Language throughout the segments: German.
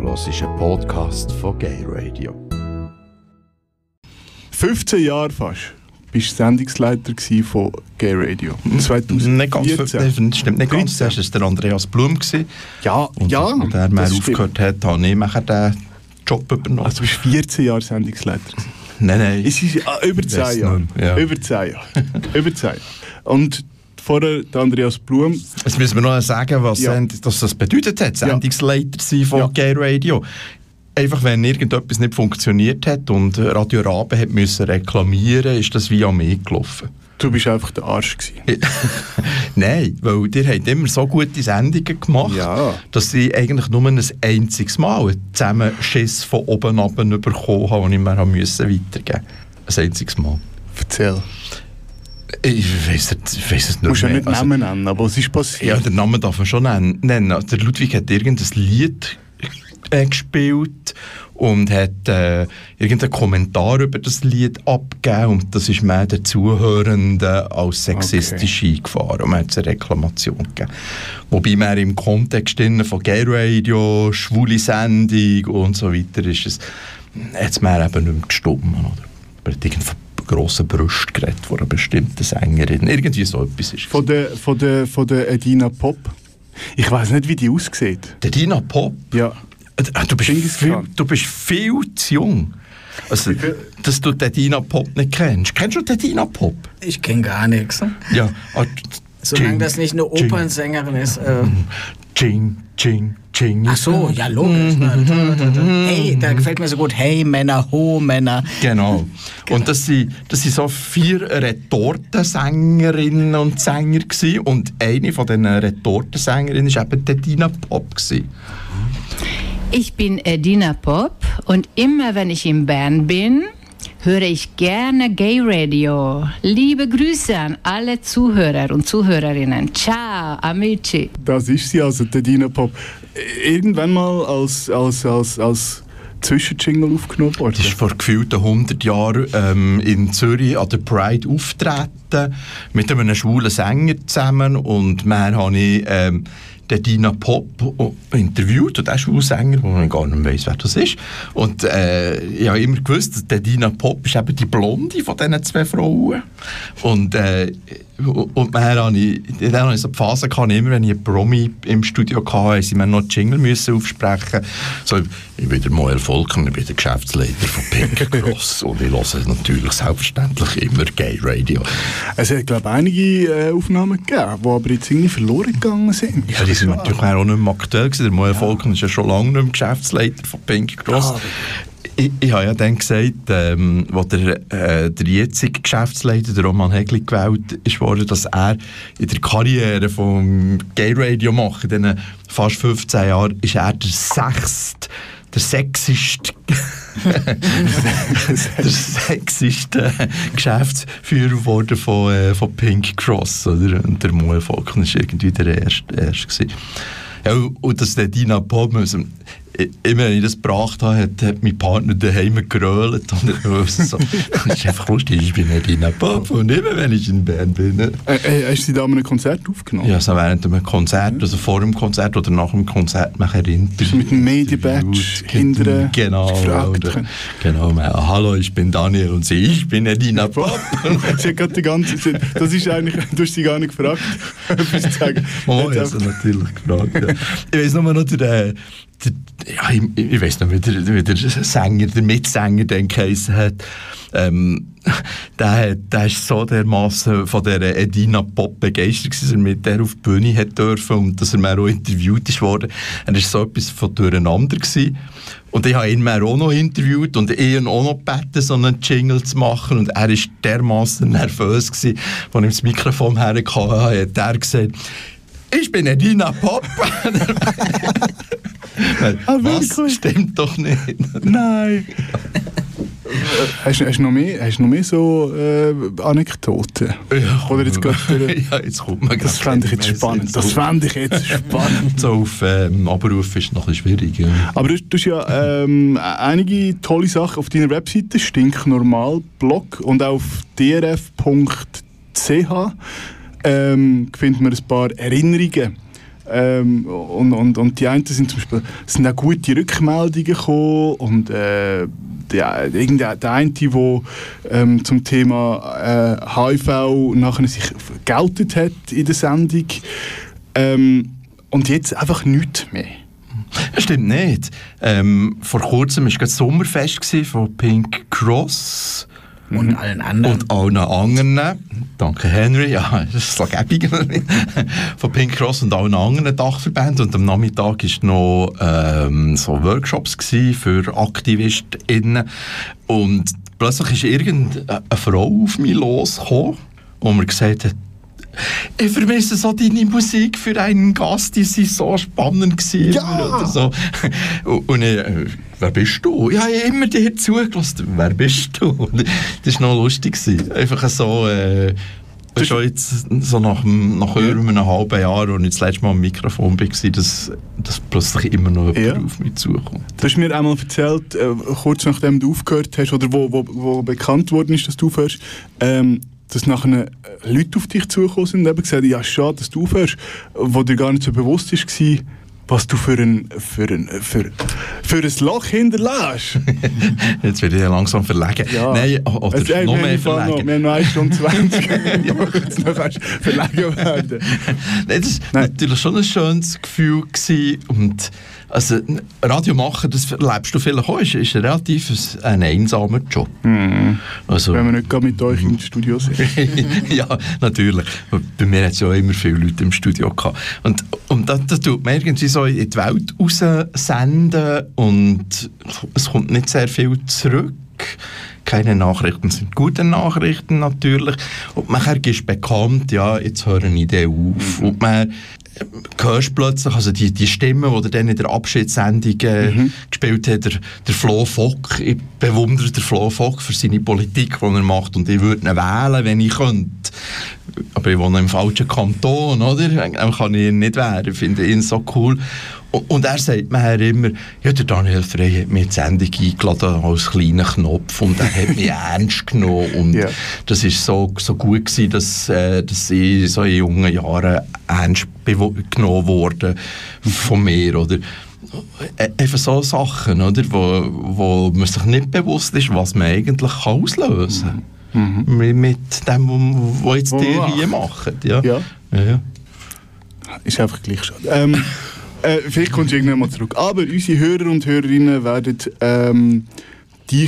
hörst einen Podcast von Gay Radio. 15 Jahre fast. Bist du Sendungsleiter von Gay Radio. 2014. Nicht ganz, das stimmt nicht ganz. Das war der Andreas Blum. Ja, und ja. Und der mehr aufgehört hat, habe ich nachher den Job übernommen. Also du bist 14 Jahre Sendungsleiter. Nein. Es ist über 10 Jahre. Ja. Über 10 Jahre. Über 10 Jahre. Und vorher der Andreas Blum. Jetzt müssen wir noch sagen, was das bedeutet hat, Sendungsleiter sein von Gay Radio. Einfach, wenn irgendetwas nicht funktioniert hat und Radio Rabe hat müssen reklamieren, ist das wie an mich gelaufen. Du bist einfach der Arsch gewesen. Nein, weil ihr habt immer so gute Sendungen gemacht, dass ich eigentlich nur ein einziges Mal einen Zusammenschiss von oben runter bekommen habe, den ich mir weitergeben musste. Ein einziges Mal. Erzähl. Ich weiss es nicht mehr. Du musst ja nicht Namen nennen, aber was ist passiert? Ja, den Namen darf man schon nennen. Der Ludwig hat irgendein Lied gespielt und hat irgendeinen Kommentar über das Lied abgegeben und das ist mehr den Zuhörenden als sexistisch eingefahren und man hat eine Reklamation gegeben. Wobei man im Kontext von Gay Radio, schwule Sendung und so weiter ist es jetzt mehr eben nicht mehr gestummen, oder? Man hat irgendwie von grossen Brüsten geredet, von einer bestimmten Sängerin. Irgendwie so etwas ist. Von der Edina Pop? Ich weiss nicht, wie die aussieht. Die Edina Pop? Ja. Du bist viel zu jung. Also, dass du den Edina Pop nicht kennst. Kennst du den Edina Pop? Ich kenne gar nichts. Ja. Solange das nicht eine Opernsängerin ist. Ching, ching, ching. Ach so, ja, logisch. Hey, da gefällt mir so gut. Hey, Männer, ho, Männer. Genau. Und das sind so 4 Retortensängerinnen und Sänger gewesen. Und eine von diesen Retortensängerinnen war eben die Edina Pop gewesen. Ich bin Edina Pop und immer wenn ich in Bern bin, höre ich gerne Gay Radio. Liebe Grüße an alle Zuhörer und Zuhörerinnen. Ciao, amici. Das ist sie also, die Edina Pop. Irgendwann mal als Zwischenjingle aufgenommen worden? Das ist vor gefühlten 100 Jahren in Zürich an der Pride auftreten mit einem schwulen Sänger zusammen und mehr habe ich den Edina Pop interviewt und der Schwulsänger, wo man gar nicht weiss, wer das ist. Und ich habe immer gewusst, dass Edina Pop ist eben die Blonde von diesen 2 Frauen. Und dann habe ich so die Phase gehabt, immer wenn ich einen Promi im Studio hatte, sie mir noch Jingle müssen aufsprechen. So, ich bin der Moel Volker, ich bin der Geschäftsleiter von Pink Cross und ich höre natürlich selbstverständlich immer Gay Radio. Es hat, glaube ich, einige Aufnahmen gegeben, die aber jetzt irgendwie verloren gegangen sind. Ja, die sind natürlich auch nicht mehr aktuell gewesen. Der Moel Volker ist ja schon lange nicht mehr Geschäftsleiter von Pink Cross. Ich habe ja dann gesagt, als der jetzige Geschäftsleiter, der Roman Hegli, gewählt wurde, dass er in der Karriere vom Gay Radio macht, in diesen fast 15 Jahren, ist er der sexiste Geschäftsführer geworden von Pink Cross, oder? Und der Moel Volker war irgendwie der erste. Ja, und dass der Edina Pop, immer wenn ich das gebracht habe, hat mein Partner daheim gerölt. Und so. Das ist einfach lustig, ich bin Edina Pop und immer wenn ich in Bern bin. Hast du sie da an einem Konzert aufgenommen? Ja, so während einem Konzert, also vor dem Konzert oder nach dem Konzert mache ich Interviews. Mit einem Media-Badge hinterher gefragt. Genau, hallo, ich bin Daniel und ich bin Edina Pop. Sie hat gerade die ganze Zeit, das ist eigentlich, du hast sie gar nicht gefragt, etwas zu sagen. Oh, ich habe sie natürlich gefragt. Ja. Ich weiss nur noch, ich weiss noch, wie der Sänger, der Mitsänger den geheissen hat. Der ist so dermassen von der Edina Pop begeistert, dass er mit der auf die Bühne hat dürfen und dass er mir auch interviewt wurde. Er war so etwas von durcheinander gewesen. Und ich habe ihn mir auch noch interviewt und ihn auch noch gebeten, so einen Jingle zu machen. Und er war dermassen nervös gewesen, als ich das Mikrofon herkam, hat er gesagt, ich bin Edina Pop. Was? Stimmt doch nicht. Nein. Hast du noch mehr so Anekdoten? Ja. Oder jetzt ja, jetzt kommt man. Das fände ich jetzt spannend. So auf Abruf ist noch ein bisschen schwierig. Ja. Aber du hast ja einige tolle Sachen auf deiner Webseite, Stinknormal-Blog und auf drf.ch finden wir ein paar Erinnerungen Und die einen sind zum Beispiel, sind auch gute Rückmeldungen gekommen und der eine, der zum Thema HIV nachher sich geoutet hat in der Sendung, und jetzt einfach nichts mehr. Das stimmt nicht. Vor kurzem war das Sommerfest von Pink Cross. Und allen anderen. Und allen anderen. Danke, Henry. Ja, das ist so gäbig. Von Pink Cross und allen anderen Dachverbänden. Und am Nachmittag war noch so Workshops für AktivistInnen. Und plötzlich ist irgendeine Frau auf mich losgekommen und mir gesagt hat, ich vermisse so deine Musik für einen Gast, die sind so spannend gewesen. Ja! Oder so. Und ich, wer bist du? Ja, ich habe immer dir zugelassen. Wer bist du? Und das war noch lustig gewesen. Einfach so, schon jetzt so nach einem halben Jahr, als ich das letzte Mal am Mikrofon war, dass plötzlich immer noch jemand auf mich zukommt. Du hast mir einmal erzählt, kurz nachdem du aufgehört hast, oder wo bekannt worden ist, dass du aufhörst, dass nachher Leute auf dich zugekommen sind und eben gesagt haben, ja, schade, dass du aufhörst, wo dir gar nicht so bewusst war, was du für ein Loch hinterlässt. Jetzt werde ich ja langsam verlegen. Ja. Nein, oder also, noch mehr verlegen. Wir haben noch 1 Stunde 20. Jetzt noch verlegen werden. Nein, das war natürlich schon ein schönes Gefühl gewesen. Und also, Radio machen, das erlebst du vielleicht auch, ist relativ ein einsamer Job. Mhm. Also, wenn wir nicht gerade mit euch im Studio sind. Ja, natürlich. Bei mir hat es ja immer viele Leute im Studio gehabt. Und das tut man irgendwie so in die Welt raussenden und es kommt nicht sehr viel zurück. Keine Nachrichten sind gute Nachrichten natürlich. Und nachher gibst bekannt, ja, jetzt hören ich den auf. Und man hörst plötzlich, also die Stimme, die dann in der Abschiedssendung gespielt hat, der Flo Fock. Ich bewundere den Flo Fock für seine Politik, die er macht. Und ich würde ihn wählen, wenn ich könnte. Aber ich wohne im falschen Kanton, oder? Dann kann ich ihn nicht wählen. Ich finde ihn so cool. Und er sagt mir immer, ja, der Daniel Frey hat mich in die Sendung eingeladen als kleiner Knopf und er hat mich ernst genommen. Und das war so gut gewesen, dass ich so in jungen Jahren ernst genommen wurde von mir. Oder einfach so Sachen, oder? Wo man sich nicht bewusst ist, was man eigentlich auslösen kann. Mit dem, was jetzt ihr hier macht. Ja. Ist einfach gleich schon. Vielleicht kommst du irgendwann mal zurück. Aber unsere Hörer und Hörerinnen werden dich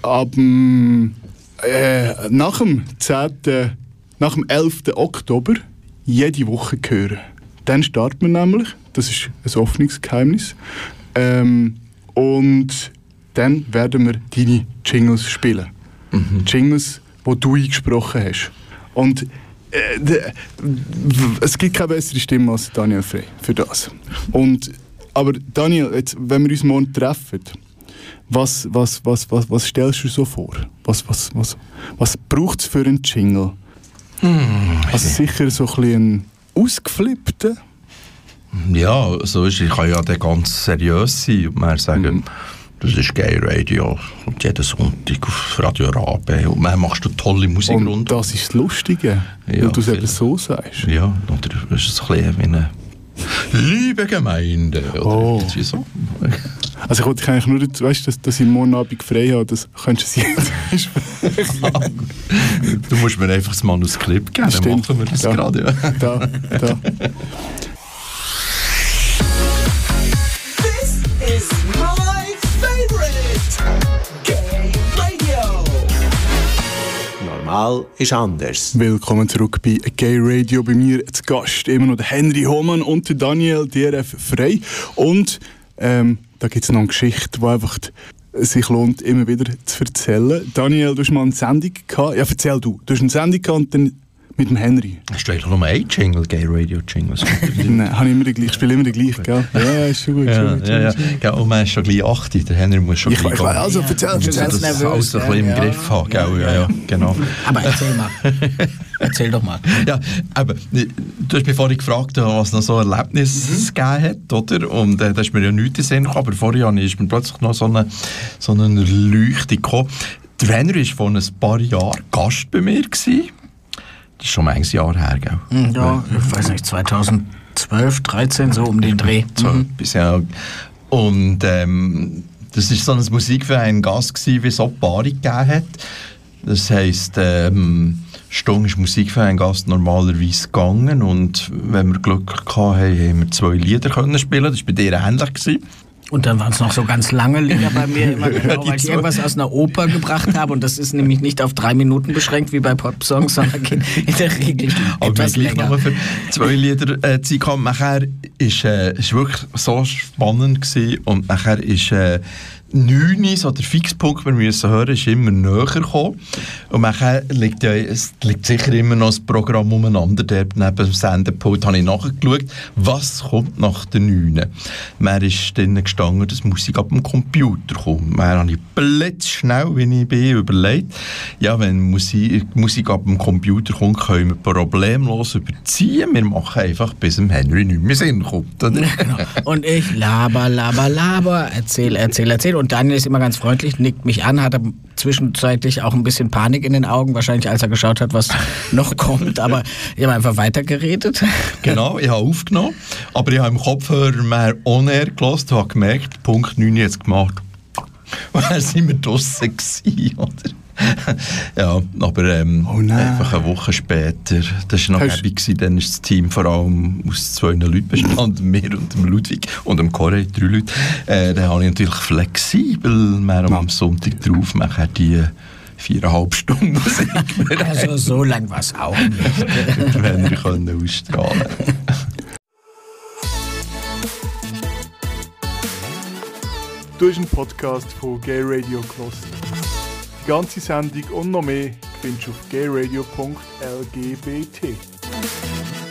nach dem 11. Oktober jede Woche hören. Dann starten wir nämlich, das ist ein offenes Geheimnis, und dann werden wir deine Jingles spielen. Jingles, die du eingesprochen hast. Und es gibt keine bessere Stimme als Daniel Frey für das. Aber Daniel, jetzt, wenn wir uns morgen treffen, was stellst du so vor? Was braucht es für einen Jingle? Also sicher so ein bisschen ausgeflippten? Ja, so ist. Ich kann ja dann ganz seriös sein und mal sagen, das ist Gay Radio und jeden Sonntag auf Radio Rabe und dann machst du tolle Musik und runter. Das ist das Lustige, weil du es eben so sagst. Ja, oder ist es ein bisschen wie eine liebe Gemeinde oder irgendwie so. Also ich wollte eigentlich nur, weißt, dass ich morgen Abend frei habe, das könntest du jetzt sprechen. Du musst mir einfach das Manuskript geben, dann machen wir das gerade. Ja. Da. Normal ist anders. Willkommen zurück bei Gay Radio. Bei mir zu Gast immer noch der Henry Hohmann und der Daniel DRF Frey. Und da gibt es noch eine Geschichte, die einfach sich lohnt, immer wieder zu erzählen. Daniel, du hast mal eine Sendung gehabt. Ja, erzähl du. Du hast eine Sendung gehabt und dann mit dem Henry. Hast du eigentlich noch einen Jingle, Gay Radio Jingle? Nein, ich spiele immer den gleichen, gell? Ja, ist schon gut. Ja, und man ist schon gleich 8, der Henry muss schon gleich gehen. Also erzähl. Das alles ein bisschen im Griff haben, gell? Ja, genau. Aber erzähl mal. Erzähl doch mal. Ja, aber du hast mich vorhin gefragt, was noch so Erlebnisse gegeben hat, oder? Und da ist mir ja nichts in den Sinn gekommen, aber vorhin ist mir plötzlich noch so eine Leuchte gekommen. Der Henry war vor ein paar Jahren Gast bei mir gewesen. Das ist schon ein Jahr her, gell? Ja, ich weiß nicht, 2003 12, 13, so um den Dreh. So etwas, ja. Und das war so ein Musikverein Gast, wie es auch Paare gegeben hat. Das heisst, Stunde ist Musikverein Gast normalerweise gegangen und wenn wir Glück hatten, haben wir 2 Lieder können spielen. Das war bei dir ähnlich gewesen. Und dann waren es noch so ganz lange Lieder bei mir, immer genau, weil ich irgendwas aus einer Oper gebracht habe. Und das ist nämlich nicht auf 3 Minuten beschränkt, wie bei Popsongs, sondern geht in der Regel etwas länger. Aber für 2 Lieder Zeit gehabt. Nachher ist wirklich so spannend gewesen. Und nachher ist 9, so der Fixpunkt, wir müssen hören, ist immer näher gekommen. Und nachher liegt sicher immer noch das Programm umeinander. Dort neben dem Sendepult habe ich nachgeschaut, was kommt nach der 9. Mir ist dann gestanden, dass Musik ab dem Computer kommt. Mir habe ich blitzschnell, wie ich bin, überlegt, ja, wenn Musik ab dem Computer kommt, können wir problemlos überziehen. Wir machen einfach, bis dem Henry nicht mehr Sinn kommt. Oder? Genau. Und ich laber, erzähl. Und Daniel ist immer ganz freundlich, nickt mich an, hat zwischenzeitlich auch ein bisschen Panik in den Augen, wahrscheinlich als er geschaut hat, was noch kommt, aber ich habe einfach weitergeredet. Genau, ich habe aufgenommen, aber ich habe im Kopfhörer mehr on-air gehört und habe gemerkt, Punkt 9 jetzt gemacht. Und dann sind wir draussen gewesen, oder? Ja, aber einfach eine Woche später, das war noch happy, dann ist das Team vor allem aus 2 Leuten bestanden, mir und dem Ludwig und dem Corey, 3 Leute. Dann habe ich natürlich flexibel mehr am Sonntag drauf, nachher die 4,5 Stunden Musik. Also so lang war es auch nicht. Wenn wir können ausstrahlen. Du hast einen Podcast von Gay Radio gehört. Die ganze Sendung und noch mehr findest du auf gayradio.lgbt.